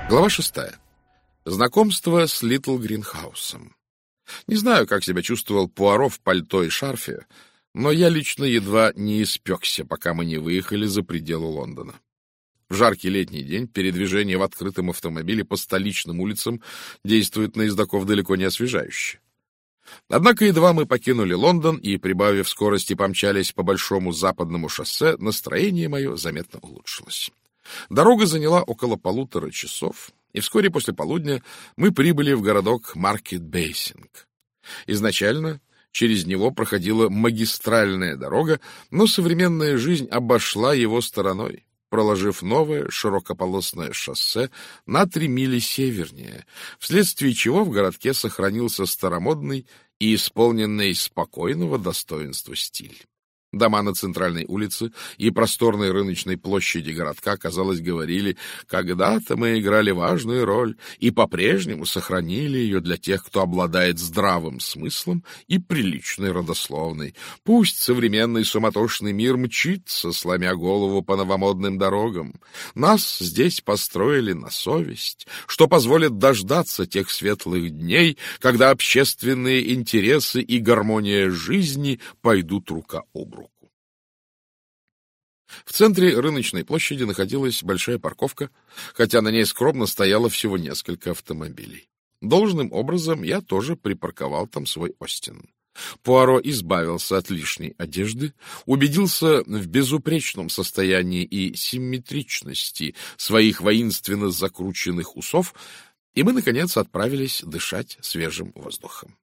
Глава 6. Знакомство с Литл Гринхаусом. Не знаю, как себя чувствовал Пуаро в пальто и шарфе, но я лично едва не испекся, пока мы не выехали за пределы Лондона. В жаркий летний день передвижение в открытом автомобиле по столичным улицам действует на ездаков далеко не освежающе. Однако едва мы покинули Лондон и, прибавив скорости, помчались по большому западному шоссе, настроение мое заметно улучшилось. Дорога заняла около 1,5 часов, и вскоре после полудня мы прибыли в городок Маркет-Бейсинг. Изначально через него проходила магистральная дорога, но современная жизнь обошла его стороной, проложив новое широкополосное шоссе на 3 мили севернее, вследствие чего в городке сохранился старомодный и исполненный спокойного достоинства стиль. Дома на центральной улице и просторной рыночной площади городка, казалось, говорили: «Когда-то мы играли важную роль и по-прежнему сохранили ее для тех, кто обладает здравым смыслом и приличной родословной. Пусть современный суматошный мир мчится, сломя голову по новомодным дорогам. Нас здесь построили на совесть, что позволит дождаться тех светлых дней, когда общественные интересы и гармония жизни пойдут рука об руку». В центре рыночной площади находилась большая парковка, хотя на ней скромно стояло всего несколько автомобилей. Должным образом я тоже припарковал там свой Остин. Пуаро избавился от лишней одежды, убедился в безупречном состоянии и симметричности своих воинственно закрученных усов, и мы, наконец, отправились дышать свежим воздухом.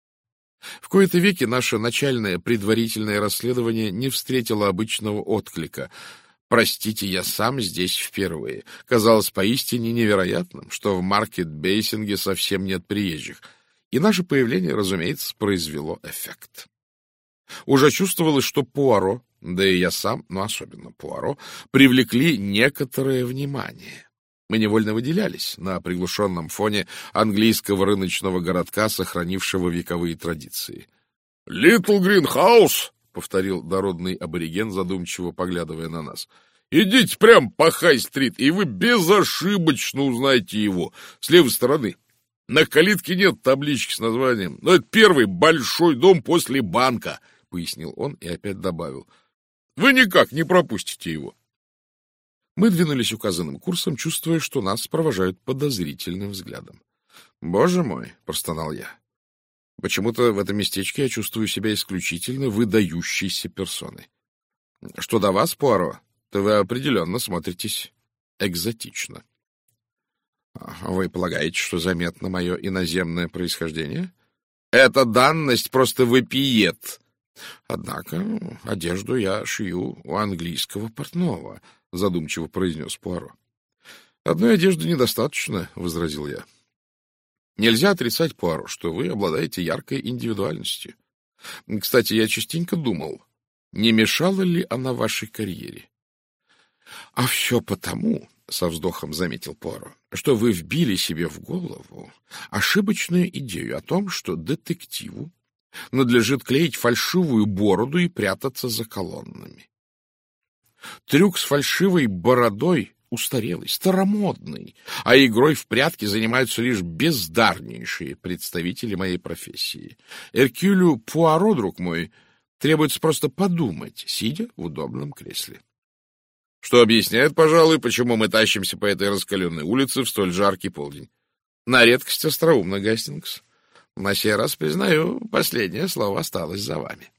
В кои-то веки наше начальное предварительное расследование не встретило обычного отклика. Простите, я сам здесь впервые. Казалось поистине невероятным, что в Маркет-Бейсинге совсем нет приезжих. И наше появление, разумеется, произвело эффект. Уже чувствовалось, что Пуаро, да и я сам, но особенно Пуаро, привлекли некоторое внимание. Мы невольно выделялись на приглушенном фоне английского рыночного городка, сохранившего вековые традиции. — Литл Гринхаус! — повторил дородный абориген, задумчиво поглядывая на нас. — Идите прямо по Хай-стрит, и вы безошибочно узнаете его с левой стороны. На калитке нет таблички с названием, но это первый большой дом после банка, — пояснил он и опять добавил. — Вы никак не пропустите его. Мы двинулись указанным курсом, чувствуя, что нас провожают подозрительным взглядом. — Боже мой! — простонал я. Почему-то в этом местечке я чувствую себя исключительно выдающейся персоной. Что до вас, Пуаро, то вы определенно смотритесь экзотично. — Вы полагаете, что заметно мое иноземное происхождение? — Эта данность просто вопиет. Однако одежду я шью у английского портного, — задумчиво произнес Пуаро. — Одной одежды недостаточно, — возразил я. — Нельзя отрицать, Пуаро, что вы обладаете яркой индивидуальностью. Кстати, я частенько думал, не мешала ли она вашей карьере? — А все потому, — со вздохом заметил Пуаро, — что вы вбили себе в голову ошибочную идею о том, что детективу надлежит клеить фальшивую бороду и прятаться за колоннами. Трюк с фальшивой бородой устарелый, старомодный, а игрой в прятки занимаются лишь бездарнейшие представители моей профессии. Эркюлю Пуаро, друг мой, требуется просто подумать, сидя в удобном кресле. Что объясняет, пожалуй, почему мы тащимся по этой раскаленной улице в столь жаркий полдень. На редкость остроумно, Гастингс. На сей раз, признаю, последнее слово осталось за вами.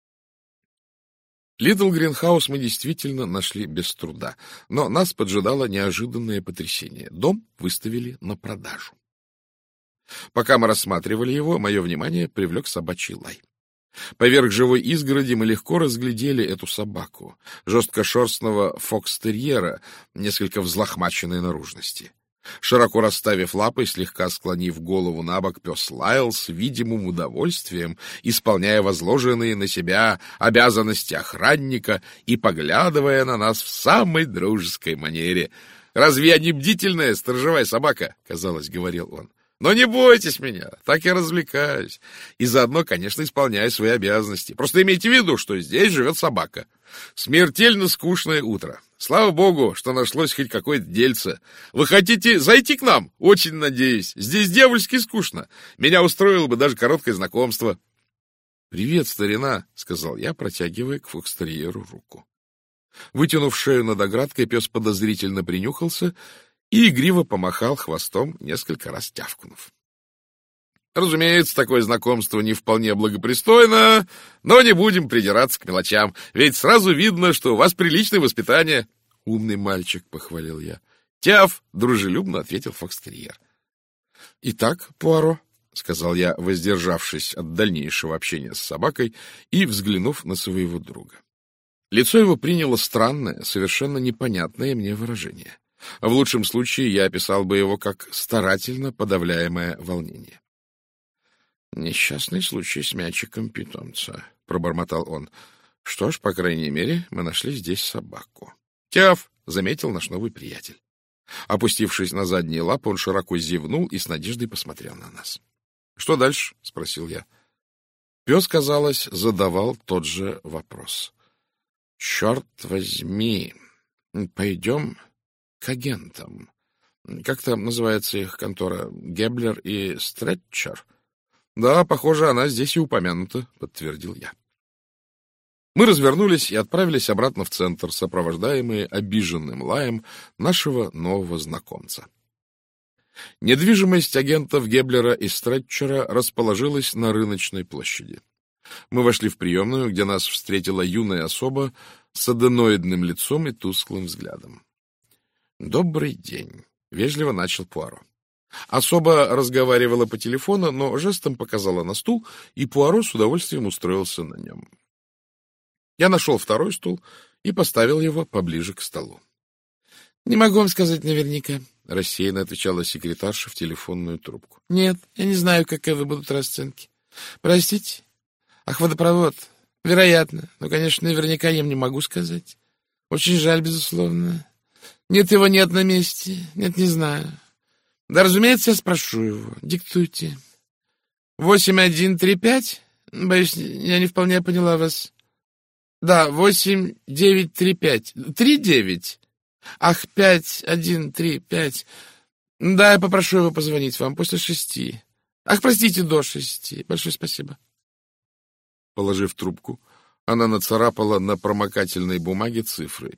Литл Гринхаус мы действительно нашли без труда, но нас поджидало неожиданное потрясение. Дом выставили на продажу. Пока мы рассматривали его, мое внимание привлек собачий лай. Поверх живой изгороди мы легко разглядели эту собаку, жесткошерстного фокстерьера, несколько взлохмаченной наружности. Широко расставив лапы, слегка склонив голову на бок, пес лаял с видимым удовольствием, исполняя возложенные на себя обязанности охранника и поглядывая на нас в самой дружеской манере. «Разве я не бдительная сторожевая собака?» — казалось, говорил он. «Но не бойтесь меня, так я развлекаюсь. И заодно, конечно, исполняю свои обязанности. Просто имейте в виду, что здесь живет собака. Смертельно скучное утро. Слава богу, что нашлось хоть какое-то дельце. Вы хотите зайти к нам? Очень надеюсь. Здесь дьявольски скучно. Меня устроило бы даже короткое знакомство. «Привет, старина», — сказал я, протягивая к фокстерьеру руку. Вытянув шею над оградкой, пес подозрительно принюхался и игриво помахал хвостом, несколько раз тявкнув. Разумеется, такое знакомство не вполне благопристойно, но не будем придираться к мелочам, ведь сразу видно, что у вас приличное воспитание. — Умный мальчик, — похвалил я. — Тяв, — дружелюбно ответил фокстерьер. — Итак, Пуаро, — сказал я, воздержавшись от дальнейшего общения с собакой и взглянув на своего друга. Лицо его приняло странное, совершенно непонятное мне выражение. В лучшем случае я описал бы его как старательно подавляемое волнение. — Несчастный случай с мячиком питомца, — пробормотал он. — Что ж, по крайней мере, мы нашли здесь собаку. — Тяв! — заметил наш новый приятель. Опустившись на задние лапы, он широко зевнул и с надеждой посмотрел на нас. — Что дальше? — спросил я. Пес, казалось, задавал тот же вопрос. — Черт возьми, пойдем к агентам. Как там называется их контора? Геблер и Стретчер? — Да, похоже, она здесь и упомянута, — подтвердил я. Мы развернулись и отправились обратно в центр, сопровождаемые обиженным лаем нашего нового знакомца. Недвижимость агентов Геблера и Стретчера расположилась на рыночной площади. Мы вошли в приемную, где нас встретила юная особа с аденоидным лицом и тусклым взглядом. — Добрый день, — вежливо начал Пуаро. Особа разговаривала по телефону, но жестом показала на стул, и Пуаро с удовольствием устроился на нем. Я нашел второй стул и поставил его поближе к столу. — Не могу вам сказать наверняка, — рассеянно отвечала секретарша в телефонную трубку. — Нет, я не знаю, каковы будут расценки. Простите. Ах, водопровод. Вероятно. Но, конечно, наверняка я им не могу сказать. Очень жаль, безусловно. Нет, его нет на месте. Нет, не знаю. Да, разумеется, я спрошу его. Диктуйте. 8135? Боюсь, я не вполне поняла вас. Да, 8935. 39? Ах, 5135. Да, я попрошу его позвонить вам после 6. Ах, простите, до 6. Большое спасибо. Положив трубку, она нацарапала на промокательной бумаге цифры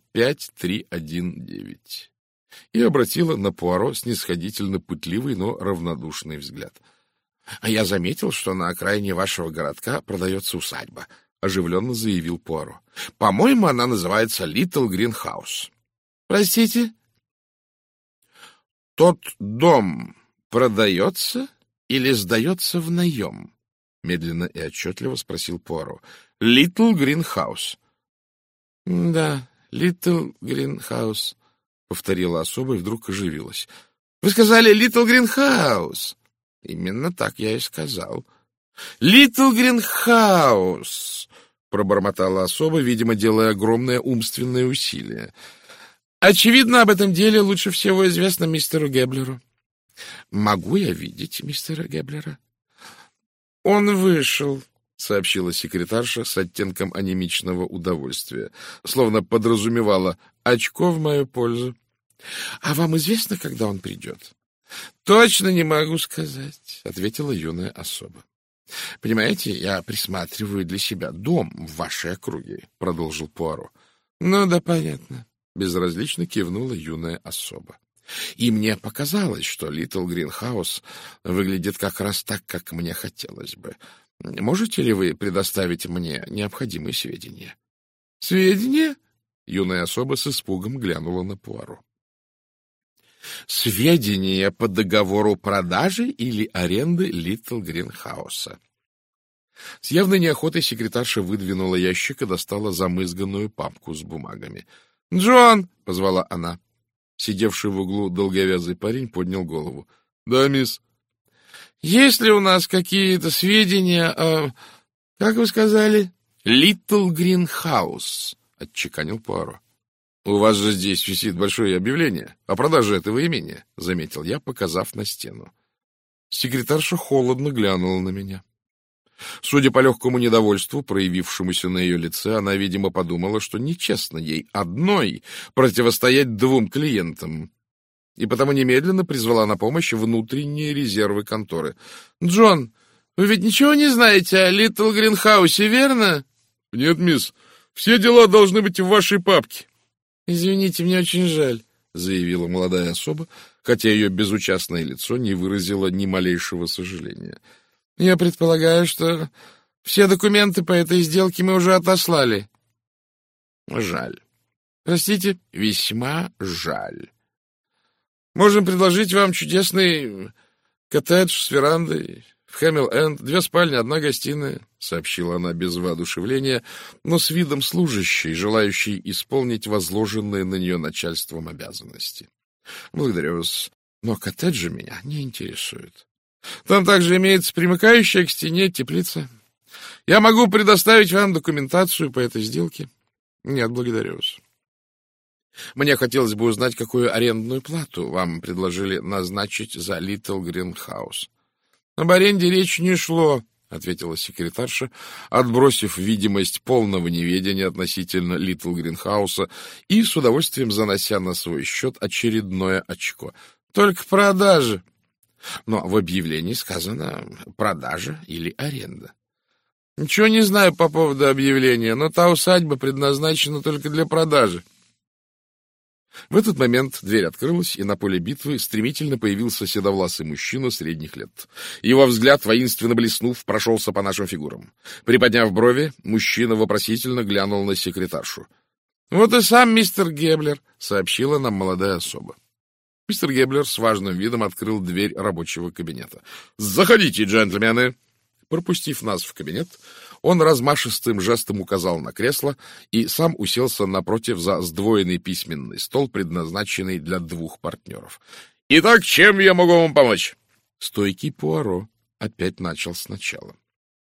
5319 и обратила на Пуаро снисходительно пытливый, но равнодушный взгляд. — А я заметил, что на окраине вашего городка продается усадьба, — оживленно заявил Пуаро. — По-моему, она называется Литл Грин Хаус. — Простите? — Тот дом продается или сдается в наем? — медленно и отчетливо спросил Пуаро. — Литл Грин Хаус. — Да, Литл Грин Хаус, — повторила особа и вдруг оживилась. — Вы сказали Литл Грин Хаус? — Именно так я и сказал. — Литл Грин Хаус, — пробормотала особа, видимо, делая огромное умственное усилие. — Очевидно, об этом деле лучше всего известно мистеру Геблеру. — Могу я видеть мистера Геблера? — Он вышел, — сообщила секретарша с оттенком анемичного удовольствия, словно подразумевала очко в мою пользу. — А вам известно, когда он придет? — Точно не могу сказать, — ответила юная особа. — Понимаете, я присматриваю для себя дом в вашей округе, — продолжил Пуаро. — Ну да, понятно, — безразлично кивнула юная особа. И мне показалось, что Литл Грин Хаус выглядит как раз так, как мне хотелось бы. Можете ли вы предоставить мне необходимые сведения? — Сведения? — юная особа с испугом глянула на Пуаро. — Сведения по договору продажи или аренды Литл Грин Хауса. С явной неохотой секретарша выдвинула ящик и достала замызганную папку с бумагами. — Джон! — позвала она. Сидевший в углу долговязый парень поднял голову. — Да, мисс. — Есть ли у нас какие-то сведения о... Как вы сказали? — Литл Грин Хаус, — отчеканил Пуаро. — У вас же здесь висит большое объявление о продаже этого имения, — заметил я, показав на стену. Секретарша холодно глянула на меня. Судя по легкому недовольству, проявившемуся на ее лице, она, видимо, подумала, что нечестно ей одной противостоять двум клиентам, и потому немедленно призвала на помощь внутренние резервы конторы. — Джон, вы ведь ничего не знаете о Литл Гринхаусе, верно? — Нет, мисс, все дела должны быть в вашей папке. — Извините, мне очень жаль, — заявила молодая особа, хотя ее безучастное лицо не выразило ни малейшего сожаления. — Я предполагаю, что все документы по этой сделке мы уже отослали. — Жаль. — Простите? — Весьма жаль. — Можем предложить вам чудесный коттедж с верандой в Хэмилл-Энд, 2 спальни, 1 гостиная, — сообщила она без воодушевления, но с видом служащей, желающей исполнить возложенные на нее начальством обязанности. — Благодарю вас, но коттеджи меня не интересуют. Там также имеется примыкающая к стене теплица. Я могу предоставить вам документацию по этой сделке. Нет, благодарю вас. Мне хотелось бы узнать, какую арендную плату вам предложили назначить за Литл Гринхаус. Об аренде речи не шло, — ответила секретарша, отбросив видимость полного неведения относительно Литл Гринхауса и с удовольствием занося на свой счет очередное очко. Только продажи. Но в объявлении сказано «продажа» или «аренда». Ничего не знаю по поводу объявления, но та усадьба предназначена только для продажи. В этот момент дверь открылась, и на поле битвы стремительно появился седовласый мужчина средних лет. Его взгляд, воинственно блеснув, прошелся по нашим фигурам. Приподняв брови, мужчина вопросительно глянул на секретаршу. — Вот и сам мистер Геблер, — сообщила нам молодая особа. Мистер Геблер с важным видом открыл дверь рабочего кабинета. — Заходите, джентльмены! Пропустив нас в кабинет, он размашистым жестом указал на кресло и сам уселся напротив за сдвоенный письменный стол, предназначенный для 2 партнеров. — Итак, чем я могу вам помочь? Стойкий Пуаро опять начал сначала.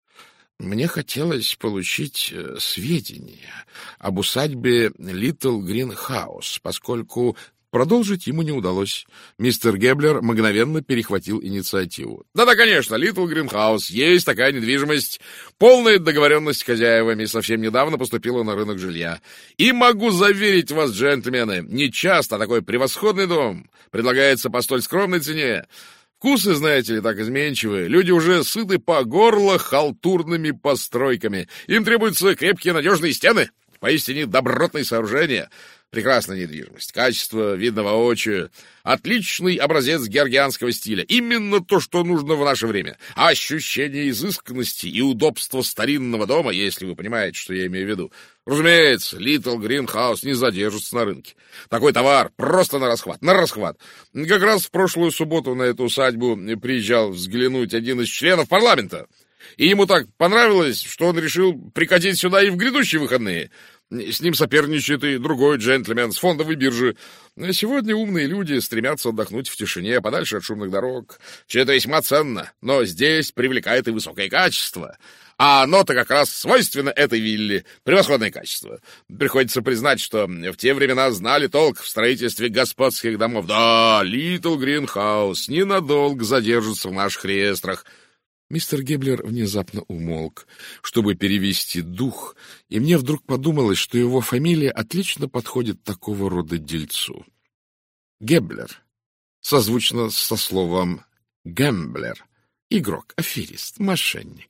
— Мне хотелось получить сведения об усадьбе Литл Гринхаус, поскольку... Продолжить ему не удалось. Мистер Геблер мгновенно перехватил инициативу. Да-да, конечно, Литл Гринхаус. Есть такая недвижимость. Полная договоренность с хозяевами совсем недавно поступила на рынок жилья. И могу заверить вас, джентльмены, нечасто такой превосходный дом предлагается по столь скромной цене. Вкусы, знаете ли, так изменчивые. Люди уже сыты по горло халтурными постройками. Им требуются крепкие надежные стены. Поистине добротные сооружения. Прекрасная недвижимость, качество видно воочию, отличный образец георгианского стиля. Именно то, что нужно в наше время. Ощущение изысканности и удобства старинного дома, если вы понимаете, что я имею в виду. Разумеется, Литл Гринхаус не задержится на рынке. Такой товар просто на расхват, на расхват. Как раз в прошлую субботу на эту усадьбу приезжал взглянуть один из членов парламента. И ему так понравилось, что он решил прикатить сюда и в грядущие выходные. С ним соперничает и другой джентльмен с фондовой биржи. Сегодня умные люди стремятся отдохнуть в тишине, подальше от шумных дорог. Это весьма ценно, но здесь привлекает и высокое качество. А оно-то как раз свойственно этой вилле. Превосходное качество. Приходится признать, что в те времена знали толк в строительстве господских домов. Да, Литл Гринхаус ненадолго задержится в наших реестрах. Мистер Геблер внезапно умолк, чтобы перевести дух, и мне вдруг подумалось, что его фамилия отлично подходит такого рода дельцу. Геблер созвучно со словом гэмблер, игрок, аферист, мошенник.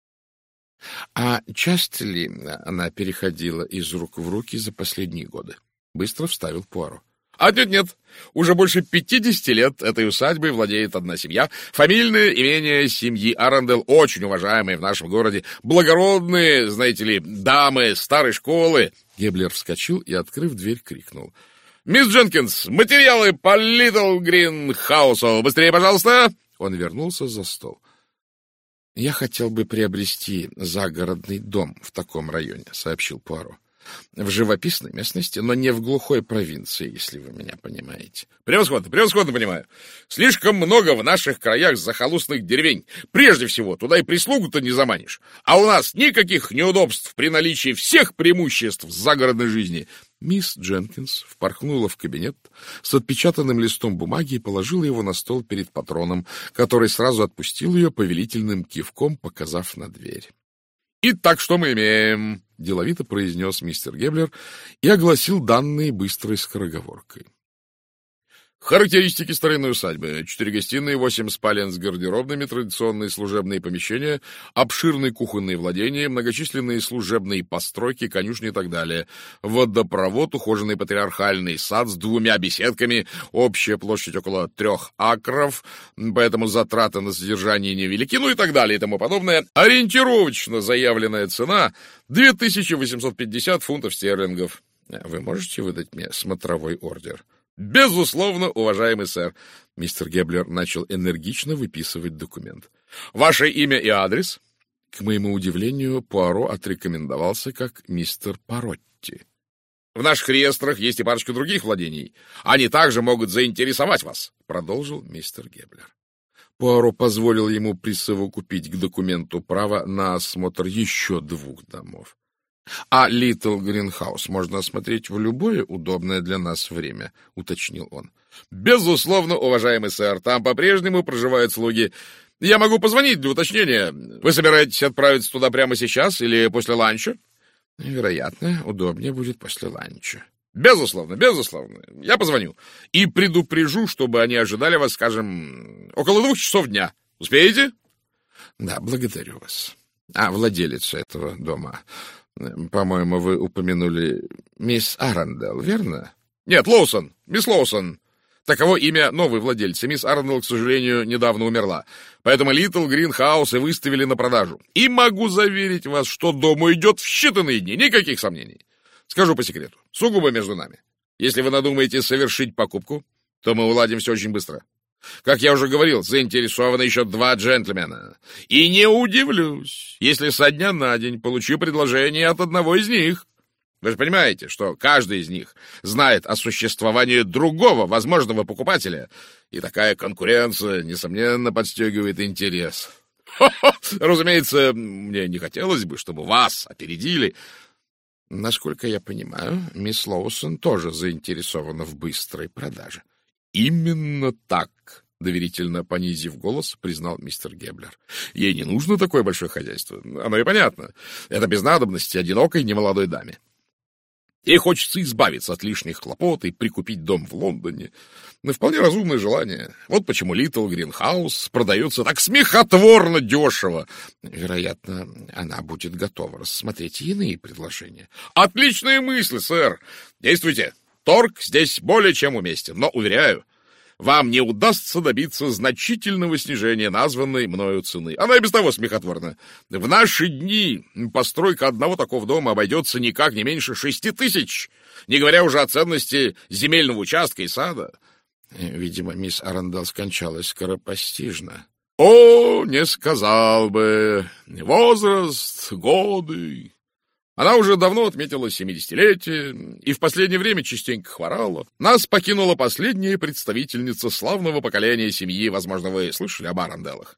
А часто ли она переходила из рук в руки за последние годы? Быстро вставил Пуаро. А нет, уже больше 50 лет этой усадьбой владеет одна семья. Фамильное имение семьи Арандел, очень уважаемые в нашем городе, благородные, знаете ли, дамы старой школы. Геблер вскочил и, открыв дверь, крикнул. — Мисс Дженкинс, материалы по Литл Гринхаусу! Быстрее, пожалуйста! Он вернулся за стол. — Я хотел бы приобрести загородный дом в таком районе, — сообщил Пуаро. в живописной местности, но не в глухой провинции, если вы меня понимаете. Превосходно, превосходно понимаю. Слишком много в наших краях захолустных деревень. Прежде всего, туда и прислугу-то не заманишь. А у нас никаких неудобств при наличии всех преимуществ загородной жизни. Мисс Дженкинс впорхнула в кабинет с отпечатанным листом бумаги и положила его на стол перед патроном, который сразу отпустил ее повелительным кивком, показав на дверь. «Итак, что мы имеем?» — деловито произнес мистер Геблер и огласил данные быстрой скороговоркой. Характеристики старинной усадьбы. 4 гостиные, 8 спален с гардеробными, традиционные служебные помещения, обширные кухонные владения, многочисленные служебные постройки, конюшни и так далее. Водопровод, ухоженный патриархальный сад с 2 беседками, общая площадь около 3 акров, поэтому затраты на содержание невелики, ну и так далее и тому подобное. Ориентировочно заявленная цена 2850 фунтов стерлингов. Вы можете выдать мне смотровой ордер? Безусловно, уважаемый сэр. Мистер Геблер начал энергично выписывать документ. Ваше имя и адрес? К моему удивлению, Пуаро отрекомендовался как мистер Паротти. В наших реестрах есть и парочка других владений. Они также могут заинтересовать вас, продолжил мистер Геблер. Пуаро позволил ему присовокупить к документу право на осмотр еще 2 домов. «А Литл Гринхаус можно осмотреть в любое удобное для нас время», — уточнил он. «Безусловно, уважаемый сэр, там по-прежнему проживают слуги. Я могу позвонить для уточнения. Вы собираетесь отправиться туда прямо сейчас или после ланча?» «Вероятно, удобнее будет после ланча». «Безусловно, безусловно. Я позвоню. И предупрежу, чтобы они ожидали вас, скажем, около 2 часов дня. Успеете?» «Да, благодарю вас. А владелицу этого дома... По-моему, вы упомянули мисс Арандел, верно? Нет, Лоусон, мисс Лоусон. Таково имя новой владельца. Мисс Арандел, к сожалению, недавно умерла. Поэтому Литл Гринхаус и выставили на продажу. И могу заверить вас, что дому идет в считанные дни. Никаких сомнений. Скажу по секрету, сугубо между нами. Если вы надумаете совершить покупку, то мы уладим все очень быстро. Как я уже говорил, заинтересованы еще 2 джентльмена. И не удивлюсь, если со дня на день получу предложение от одного из них. Вы же понимаете, что каждый из них знает о существовании другого возможного покупателя, и такая конкуренция, несомненно, подстегивает интерес. Разумеется, мне не хотелось бы, чтобы вас опередили. Насколько я понимаю, мисс Лоусон тоже заинтересована в быстрой продаже. «Именно так», — доверительно понизив голос, признал мистер Геблер. «Ей не нужно такое большое хозяйство. Оно и понятно. Это без надобности одинокой немолодой даме. Ей хочется избавиться от лишних хлопот и прикупить дом в Лондоне. Но вполне разумное желание. Вот почему Литл Гринхаус продается так смехотворно дешево. Вероятно, она будет готова рассмотреть иные предложения». «Отличная мысль, сэр. Действуйте. Торг здесь более чем уместен, но, уверяю, вам не удастся добиться значительного снижения названной мною цены. Она и без того смехотворна. В наши дни постройка одного такого дома обойдется никак не меньше 6000, не говоря уже о ценности земельного участка и сада». Видимо, мисс Арандел скончалась скоропостижно. «О, не сказал бы. Возраст, годы...» Она уже давно отметила 70-летие и в последнее время частенько хворала. Нас покинула последняя представительница славного поколения семьи. Возможно, вы слышали об Аранделах?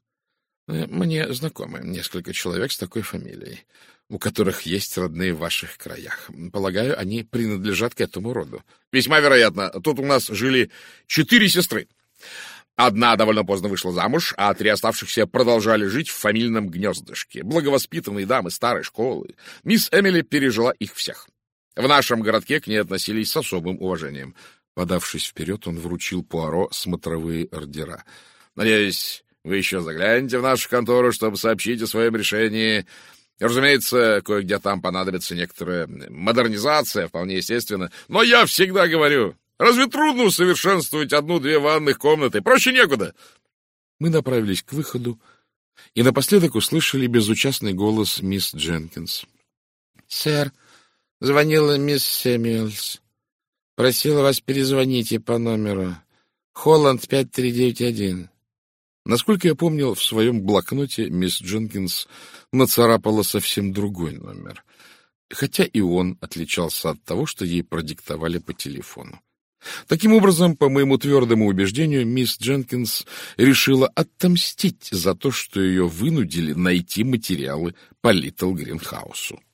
Мне знакомы несколько человек с такой фамилией, у которых есть родные в ваших краях. Полагаю, они принадлежат к этому роду. Весьма вероятно. Тут у нас жили 4 сестры. Одна довольно поздно вышла замуж, а 3 оставшихся продолжали жить в фамильном гнездышке. Благовоспитанные дамы старой школы. Мисс Эмили пережила их всех. В нашем городке к ней относились с особым уважением. Подавшись вперед, он вручил Пуаро смотровые ордера. «Надеюсь, вы еще заглянете в нашу контору, чтобы сообщить о своем решении. Разумеется, кое-где там понадобится некоторая модернизация, вполне естественно. Но я всегда говорю... Разве трудно усовершенствовать 1-2 ванных комнаты? Проще некуда. Мы направились к выходу и напоследок услышали безучастный голос мисс Дженкинс. — Сэр, звонила мисс Сэмюэлс. Просила вас перезвоните по номеру. Холланд 5391. Насколько я помнил, в своем блокноте мисс Дженкинс нацарапала совсем другой номер. хотя и он отличался от того, что ей продиктовали по телефону. Таким образом, по моему твердому убеждению, мисс Дженкинс решила отомстить за то, что ее вынудили найти материалы по Литл Гринхаусу.